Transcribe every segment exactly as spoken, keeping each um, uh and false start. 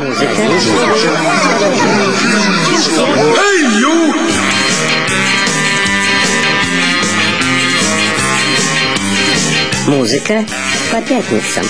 Музыка по пятницам.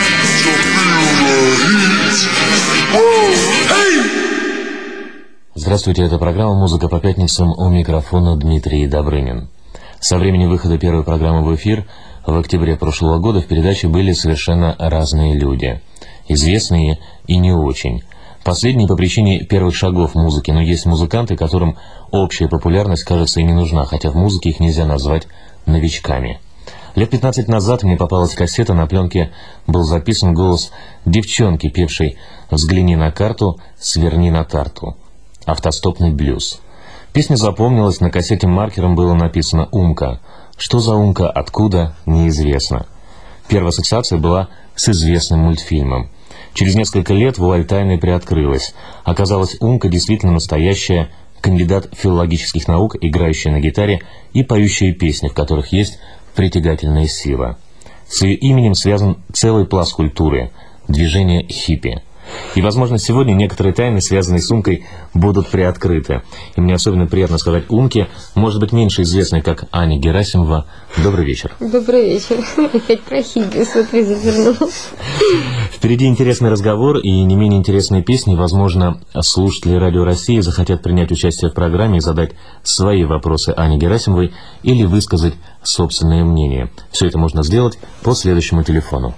Здравствуйте, это программа «Музыка по пятницам», у микрофона Дмитрий Добрынин. Со времени выхода первой программы в эфир в октябре прошлого года в передаче были совершенно разные люди. Известные и не очень. Последние по причине первых шагов музыки, но есть музыканты, которым общая популярность, кажется, и не нужна, хотя в музыке их нельзя назвать новичками. Лет пятнадцать назад мне попалась кассета, на пленке был записан голос девчонки, певшей «Взгляни на карту, сверни на тарту». Автостопный блюз. Песня запомнилась, на кассете маркером было написано «Умка». Что за умка, откуда, неизвестно. Первая ассоциация была с известным мультфильмом. Через несколько лет вуаль тайны приоткрылась. Оказалось, умка действительно настоящая кандидат филологических наук, играющая на гитаре и поющая песни, в которых есть притягательная сила. С ее именем связан целый пласт культуры – движение хиппи. И, возможно, сегодня некоторые тайны, связанные с умкой, будут приоткрыты. И мне особенно приятно сказать умке, может быть, меньше известной, как Аня Герасимова. Добрый вечер. Добрый вечер. Опять про хиппи, смотри, завернул. Впереди интересный разговор и не менее интересные песни. Возможно, слушатели Радио России захотят принять участие в программе и задать свои вопросы Ане Герасимовой или высказать собственное мнение. Все это можно сделать по следующему телефону.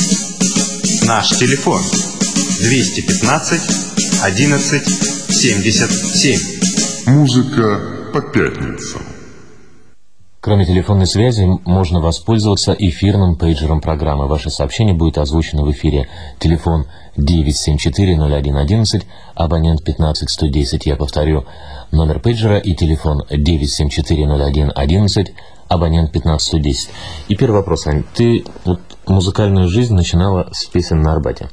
Наш телефон двести пятнадцать одиннадцать семьдесят семь. Музыка по пятницам. Кроме телефонной связи, можно воспользоваться эфирным пейджером программы. Ваше сообщение будет озвучено в эфире. Телефон девять семь четыре ноль один одиннадцать, абонент пятнадцать сто десять. Я повторю, номер пейджера и телефон девять семь четыре ноль один одиннадцать, абонент пятнадцать сто десять. И первый вопрос, Ань. Ты вот музыкальную жизнь начинала с песен на Арбате?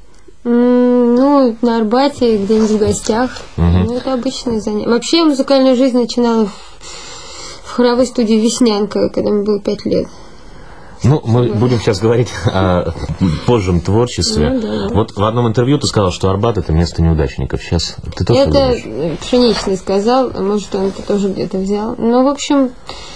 Ну, на Арбате, где-нибудь в гостях. Угу. Ну, это обычное занятие. Вообще, я музыкальную жизнь начинала в, в хоровой студии «Веснянка», когда мне было пять лет. Ну, мы да. будем сейчас говорить о позжем творчестве. Ну, да, да. Вот в одном интервью ты сказал, что Арбат – это место неудачников. Сейчас ты тоже это думаешь? Пшеничный сказал, а может, он это тоже где-то взял. Ну, в общем,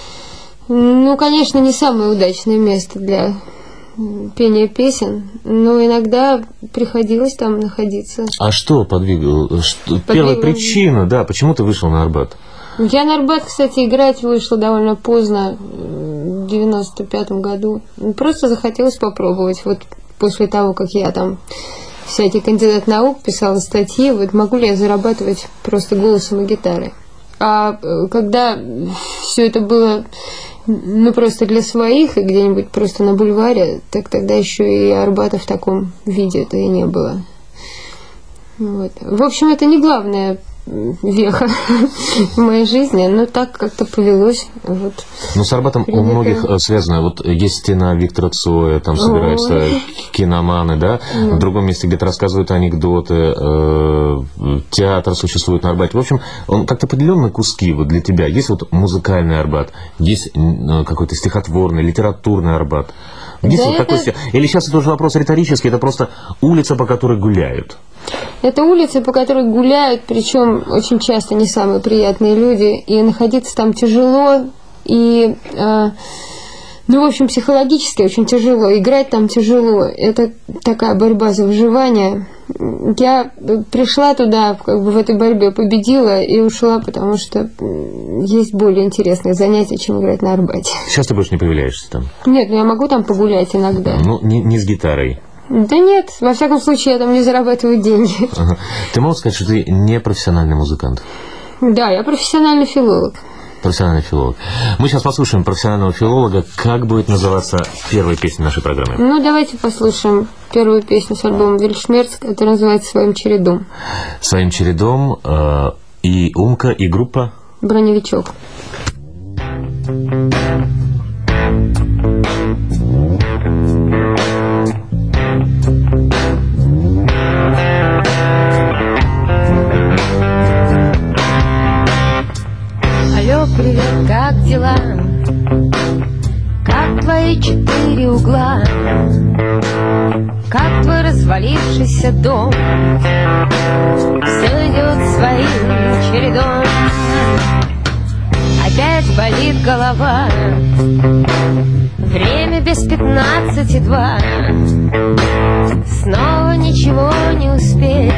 ну, конечно, не самое удачное место для пение песен, но иногда приходилось там находиться. А что подвигало? Что, первая причина, да, почему ты вышел на Арбат? Я на Арбат, кстати, играть вышла довольно поздно, в девяносто пятом году. Просто захотелось попробовать. Вот после того, как я там всякий кандидат наук писала статьи, вот могу ли я зарабатывать просто голосом и гитарой. А когда все это было ну, просто для своих, и где-нибудь просто на бульваре, так тогда еще и Арбата в таком виде-то и не было. Вот. В общем, это не главная веха в моей жизни, но так как-то повелось. Вот. Ну, с Арбатом у многих связано. Вот есть стена Виктора Цоя, там собираются Ой. киноманы, да? Mm. В другом месте где-то рассказывают анекдоты, э, театр существует на Арбате. В общем, он как-то поделен на куски вот для тебя. Есть вот музыкальный Арбат, есть какой-то стихотворный, литературный Арбат. Есть да вот это... такой... Или сейчас это уже вопрос риторический, это просто улица, по которой гуляют. Это улицы, по которой гуляют, причем очень часто не самые приятные люди, и находиться там тяжело, и, э, ну, в общем, психологически очень тяжело, играть там тяжело, это такая борьба за выживание. Я пришла туда, как бы в этой борьбе победила и ушла, потому что есть более интересные занятия, чем играть на Арбате. Сейчас ты больше не появляешься там? Нет, ну я могу там погулять иногда. Ну, не, не с гитарой? Да нет, во всяком случае, я там не зарабатываю деньги. Ага. Ты можешь сказать, что ты не профессиональный музыкант? Да, я профессиональный филолог. Профессиональный филолог. Мы сейчас послушаем профессионального филолога. Как будет называться первая песня нашей программы? Ну, давайте послушаем первую песню с альбома «Вельшмерц», которая называется «Своим чередом». «Своим чередом» э, и умка, и группа? «Броневичок». Алло, привет, как дела? Как твои четыре угла? Как твой развалившийся дом? своим чередом. Опять болит голова, время без пятнадцати два. Снова ничего не успеть,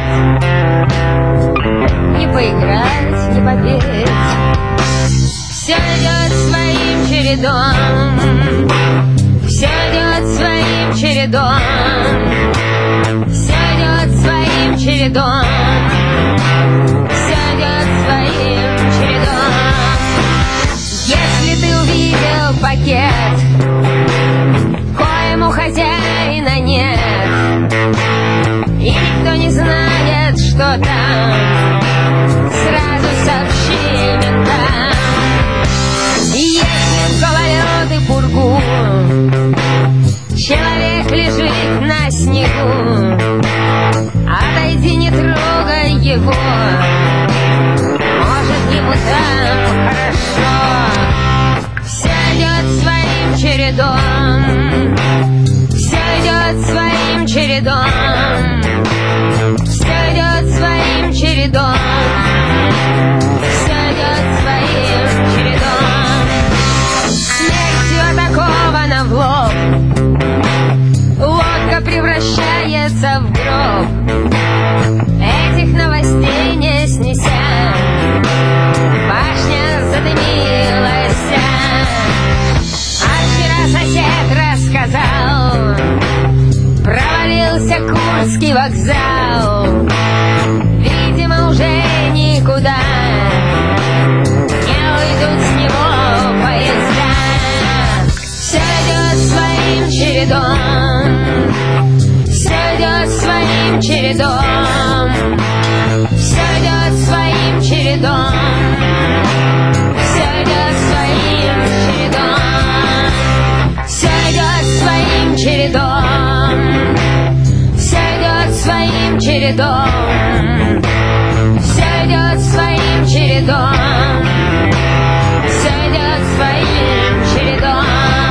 не поиграть, не попеть. Все идет своим чередом, все идет своим чередом, все идет своим чередом, все идет своим чередом. Если ты увидел пакет, коему хозяина нет, и никто не знает, что там, сразу сообщи ментам. Если в гололед и пургу человек лежит на снегу, отойди, не трогай его, может, ему там хорошо. Все идет своим чередом, все идет своим чередом, все идет своим чередом, все идет своим чередом. Смертью атакована в лоб, лодка превращается в гроб. Этих новостей не снеся, башня задымилась. А вчера сосед рассказал, провалился Курский вокзал. Видимо, уже никуда не уйдут с него поезда. Все идет своим чередом, все идет своим чередом, все идет своим чередом, все идет своим чередом, все идет своим чередом, все идет своим чередом, все идет своим чередом, все идет своим чередом.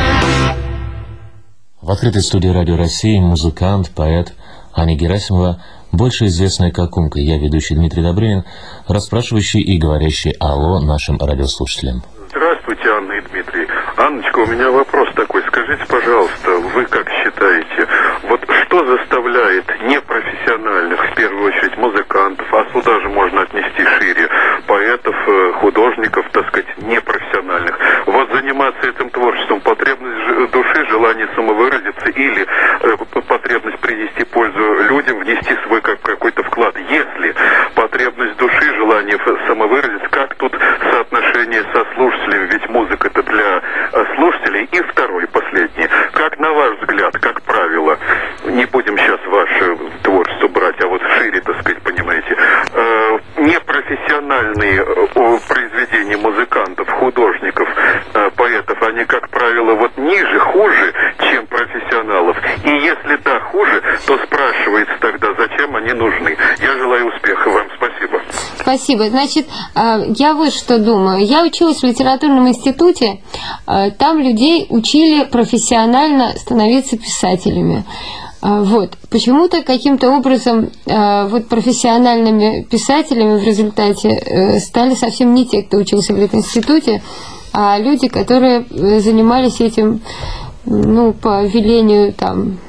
В открытой студии Радио России музыкант, поэт Аня Герасимова, больше известная как Умка. Я ведущий Дмитрий Добрынин, расспрашивающий и говорящий алло нашим радиослушателям. Здравствуйте, Анна и Дмитрий. Анночка, у меня вопрос такой. Скажите, пожалуйста, вы как считаете, вот что заставляет непрофессиональных, в первую очередь музыкантов, а сюда же можно отнести шире, поэтов, художников, так сказать, непрофессиональных, вот заниматься этим творчеством? Потребность души, желание самовыразиться или э, потребность принести пользу людям, внести свой как, какой-то вклад? Если потребность души, желание самовыразиться, как тут соотношение со слушателем, ведь музыка это для слушателей. И второй, последний, как на ваш взгляд, как правило, не будем сейчас ваше творчество брать, а вот шире, так сказать, понимаете, э, непрофессиональные э, произведения музыкантов, художников, э, поэтов, они, как правило, вот ниже, хуже, чем профессионалов. И если да, хуже, то спрашивается тогда, зачем они нужны. Я желаю успеха вам. Спасибо. Спасибо. Значит, я вот что думаю. Я училась в литературном институте, там людей учили профессионально становиться писателями. Вот. Почему-то каким-то образом вот профессиональными писателями в результате стали совсем не те, кто учился в этом институте, а люди, которые занимались этим, ну, по велению там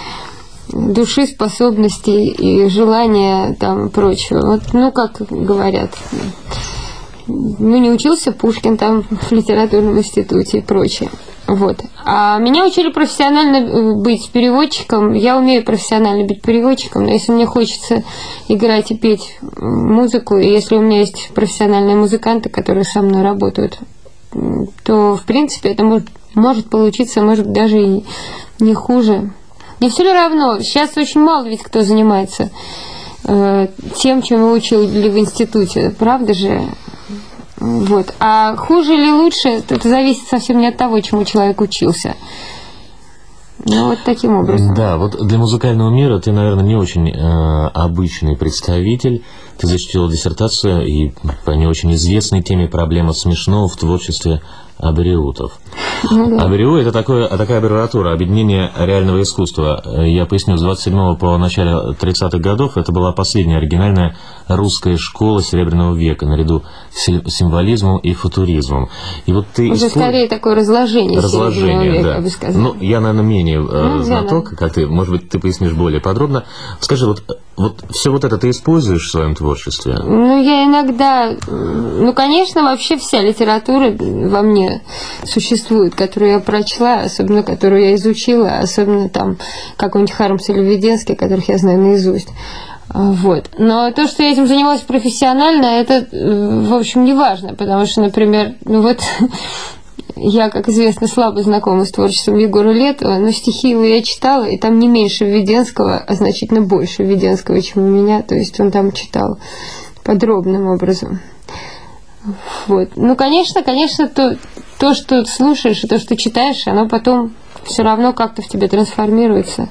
души, способностей и желания там прочего. Вот, ну, как говорят, ну, не учился Пушкин там в литературном институте и прочее. Вот. А меня учили профессионально быть переводчиком. Я умею профессионально быть переводчиком, но если мне хочется играть и петь музыку, и если у меня есть профессиональные музыканты, которые со мной работают, то, в принципе, это может, может получиться, может, даже и не хуже. Не все ли равно? Сейчас очень мало ведь кто занимается э, тем, чем мы учили в институте. Правда же? Вот. А хуже или лучше, это зависит совсем не от того, чему человек учился. Ну, вот таким образом. Да, вот для музыкального мира ты, наверное, не очень э, обычный представитель. Ты защитила диссертацию и по не очень известной теме проблема смешного в творчестве абериутов. Ну, да. Абериу – это такое, такая аббревиатура, объединение реального искусства. Я поясню, с двадцать седьмого по начале тридцатых годов это была последняя оригинальная русская школа Серебряного века, наряду с символизмом и футуризмом. И вот ты Уже использ... скорее такое разложение, разложение, века, да. я бы сказала. Ну, я, наверное, менее ну, знаток, да, как ты, может быть, ты пояснишь более подробно. Скажи, вот, вот все вот это ты используешь в своем творчестве? Ну, я иногда... Ну, конечно, вообще вся литература во мне существует, которую я прочла, особенно которую я изучила, особенно там какой-нибудь Хармс или Введенский, которых я знаю наизусть. Вот. Но то, что я этим занималась профессионально, это, в общем, не важно, потому что, например, ну вот... Я, как известно, слабо знакома с творчеством Егора Летова, но стихи его я читала, и там не меньше Введенского, а значительно больше Введенского, чем у меня. То есть он там читал подробным образом. Вот. Ну, конечно, конечно, то, то, что слушаешь и то, что читаешь, оно потом все равно как-то в тебе трансформируется.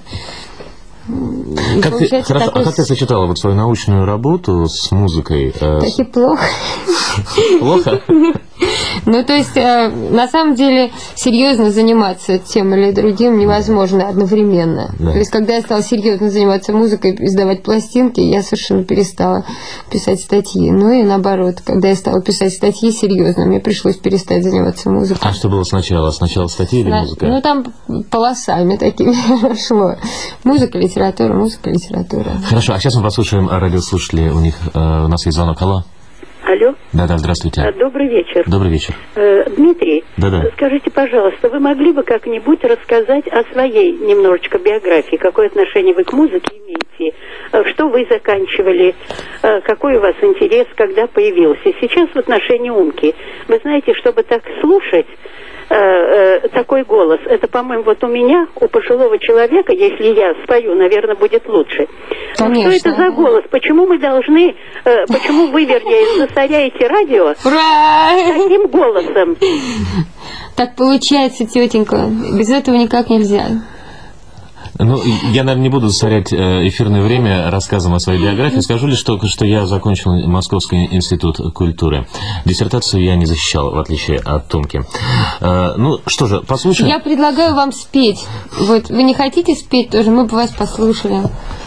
Как ты, хорошо, такой... А как ты сочетала вот свою научную работу с музыкой? Э... Так и плохо. Плохо? Ну, то есть, э, на самом деле, серьезно заниматься тем или другим невозможно одновременно. Да. То есть, когда я стала серьезно заниматься музыкой, издавать пластинки, я совершенно перестала писать статьи. Ну и наоборот, когда я стала писать статьи серьезно, мне пришлось перестать заниматься музыкой. А что было сначала? Сначала статьи или на... музыка? Ну, там полосами такими шло. Музыка, литература, музыка, литература. Хорошо, а сейчас мы послушаем радиослушателей. У них э, у нас есть звонок. Алло. Алло. Да-да, здравствуйте. Добрый вечер. Добрый вечер. Э, Дмитрий, Да-да. скажите, пожалуйста, вы могли бы как-нибудь рассказать о своей немножечко биографии? Какое отношение вы к музыке имеете? Что вы заканчивали? Какой у вас интерес, когда появился? Сейчас в отношении Умки. Вы знаете, чтобы так слушать такой голос, это, по-моему, вот у меня, у пожилого человека, если я спою, наверное, будет лучше. Конечно. Что это за голос? Почему мы должны, почему вы, вернее, засоряете радио Ура! таким голосом? Так получается, тетенька. Без этого никак нельзя. Ну, я, наверное, не буду засорять эфирное время рассказом о своей биографии. Скажу лишь только, что я закончил Московский институт культуры. Диссертацию я не защищал, в отличие от Томки. Ну, что же, послушаем. Я предлагаю вам спеть. Вот, вы не хотите спеть тоже? Мы бы вас послушали.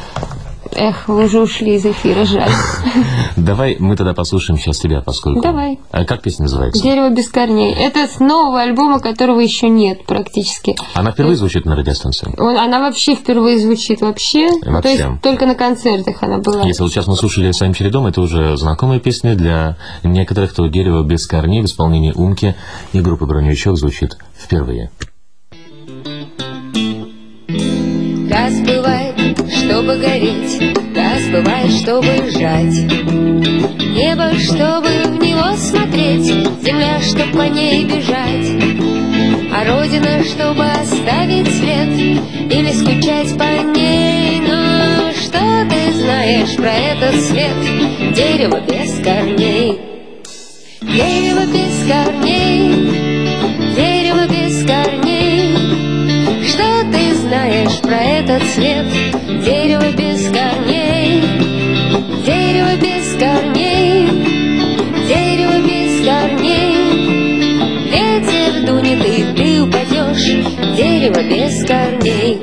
Эх, вы уже ушли из эфира, жаль. Давай мы тогда послушаем сейчас тебя, поскольку... Давай. А как песня называется? «Дерево без корней». Это с нового альбома, которого еще нет практически. Она впервые звучит на радиостанции? Он, она вообще впервые звучит вообще. Вообще. То есть только на концертах она была. Если вот сейчас мы слушали «Своим чередом», это уже знакомая песня для некоторых, кто «Дерево без корней» в исполнении Умки и группы «Броневичок» звучит впервые. Газ бывает, чтобы гореть, газ бывает, чтобы жать. Небо, чтобы в него смотреть, земля, чтоб по ней бежать. А родина, чтобы оставить след или скучать по ней. Но что ты знаешь про этот свет? Дерево без корней. Дерево без корней, дерево без корней. Что ты знаешь про этот свет? Дерево без корней, дерево без корней, дерево без корней. Ветер дунет, и ты упадешь, дерево без корней.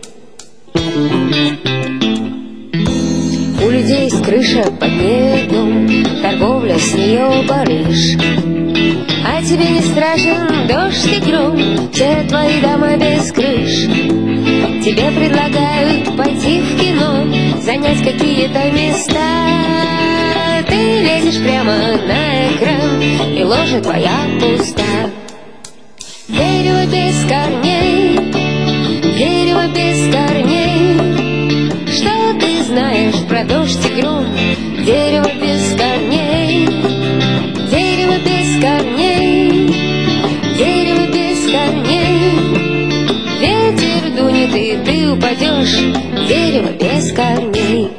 У людей есть крыша под небом, торговля с нее барыш. А тебе не страшен дождь и гром, все твои дома без крыш. Тебе предлагают пойти в кино, занять какие-то места. Ты лезешь прямо на экран, и ложа твоя пуста. Дерево без корней, дерево без корней. Что ты знаешь про дождь и гром? Дерево без корней, дерево без корней, дерево без корней. Ветер дунет, и ты упадешь, дерево без корней.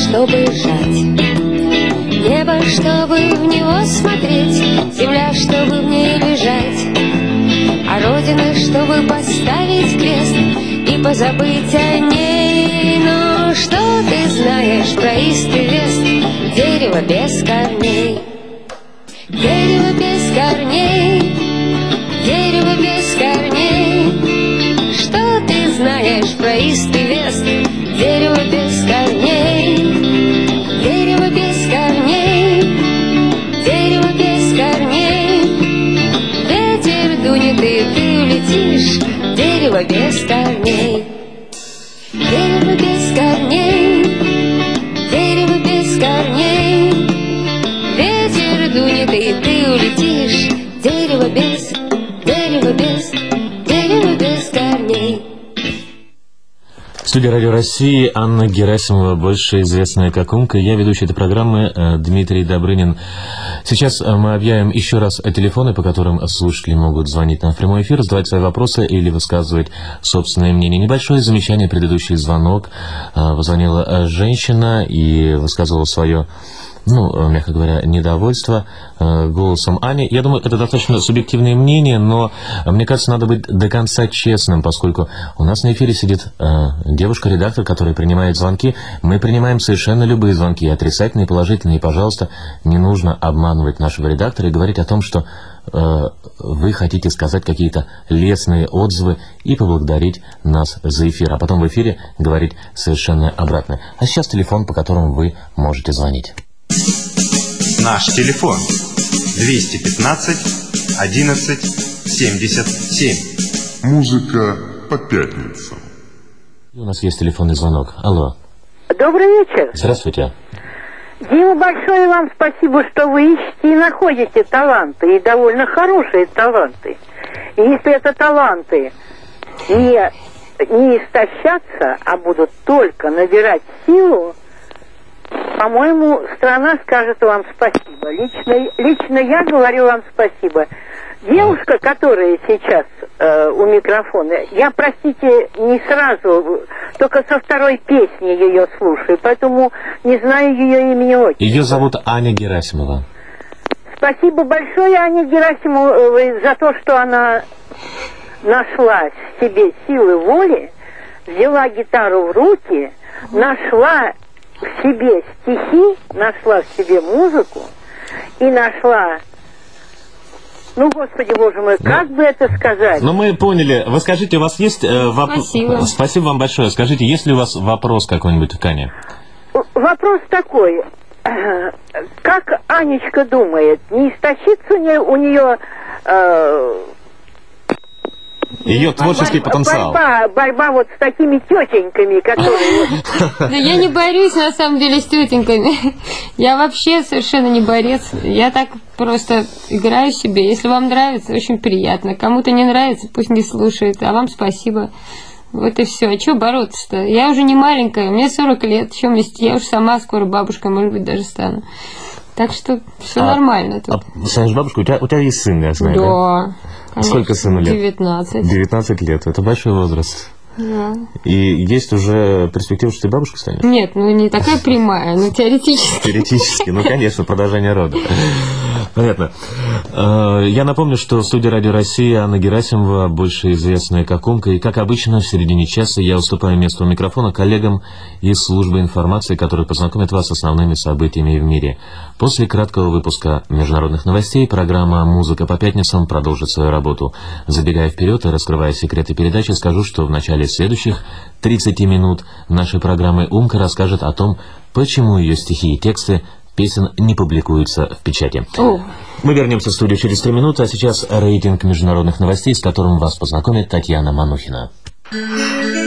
чтобы жать, небо, чтобы в него смотреть, земля, чтобы в ней лежать, а родина, чтобы поставить крест и позабыть о ней. Но что ты знаешь про истый лес, дерево без корней? Дерево без корней, дерево без корней. Что ты знаешь про истый лес, дерево без корней? Дерево без корней, дерево без корней. Ветер дунет, и ты улетишь, дерево без корней. Дерево без корней, дерево без корней. Ветер дунет, и ты улетишь, дерево без, дерево без, дерево без корней. Студия Радио России, Анна Герасимова, больше известная как Умка. Я ведущий этой программы Дмитрий Добрынин. Сейчас мы объявим еще раз телефоны, по которым слушатели могут звонить нам в прямой эфир, задавать свои вопросы или высказывать собственное мнение. Небольшое замечание, предыдущий звонок. Позвонила женщина и высказывала свое, ну, мягко говоря, недовольство э, голосом Ани. Я думаю, это достаточно субъективное мнение, но мне кажется, надо быть до конца честным, поскольку у нас на эфире сидит э, девушка-редактор, которая принимает звонки. Мы принимаем совершенно любые звонки, отрицательные, положительные. И, пожалуйста, не нужно обманывать нашего редактора и говорить о том, что э, вы хотите сказать какие-то лестные отзывы и поблагодарить нас за эфир, а потом в эфире говорить совершенно обратное. А сейчас телефон, по которому вы можете звонить. Наш телефон двести пятнадцать одиннадцать семьдесят семь. Музыка по пятницам. У нас есть телефонный звонок. Алло. Добрый вечер. Здравствуйте. Дима, большое вам спасибо, что вы ищете и находите таланты, и довольно хорошие таланты. И если это таланты не, не истощатся, а будут только набирать силу, по-моему, страна скажет вам спасибо. Лично, лично я говорю вам спасибо. Девушка, которая сейчас э, у микрофона, я, простите, не сразу, только со второй песни ее слушаю, поэтому не знаю ее имени отчества. Ее зовут Аня Герасимова. Спасибо большое, Ане Герасимовой, за то, что она нашла в себе силы воли, взяла гитару в руки, нашла в себе стихи, нашла в себе музыку и нашла, ну, Господи Боже мой, как ну, бы это сказать? Ну, мы поняли. Вы скажите, у вас есть э, вопрос? Спасибо. Спасибо вам большое. Скажите, есть ли у вас вопрос какой-нибудь к Ане? Вопрос такой. Как Анечка думает, не истощится ли у нее... Э, Ее творческий борьба, потенциал. Борьба, борьба вот с такими тетеньками, которые... Да я не борюсь, на самом деле, с тетеньками. Я вообще совершенно не борец. Я так просто играю себе. Если вам нравится, очень приятно. Кому-то не нравится, пусть не слушает. А вам спасибо. Вот и все. А что бороться-то? Я уже не маленькая, мне сорок лет. Чем вести? Я уж сама скоро бабушкой, может быть, даже стану. Так что все а, нормально тут. А, знаешь, бабушка, у тебя, у тебя есть сын, я знаю, да? Да. Конечно, сколько сыну лет? девятнадцать. девятнадцать лет, это большой возраст. Да. И есть уже перспектива, что ты бабушкой станешь? Нет, ну не такая прямая, но теоретически. Теоретически, ну конечно, продолжение рода. Понятно. Я напомню, что в студии Радио России Анна Герасимова, больше известная как Умка, и как обычно в середине часа я уступаю место у микрофона коллегам из службы информации, которые познакомят вас с основными событиями в мире. После краткого выпуска международных новостей программа «Музыка по пятницам» продолжит свою работу. Забегая вперед и раскрывая секреты передачи, скажу, что в начале следующих тридцати минут нашей программы Умка расскажет о том, почему ее стихи и тексты песен не публикуются в печати. О. Мы вернемся в студию через три минуты, а сейчас рейтинг международных новостей, с которым вас познакомит Татьяна Манухина.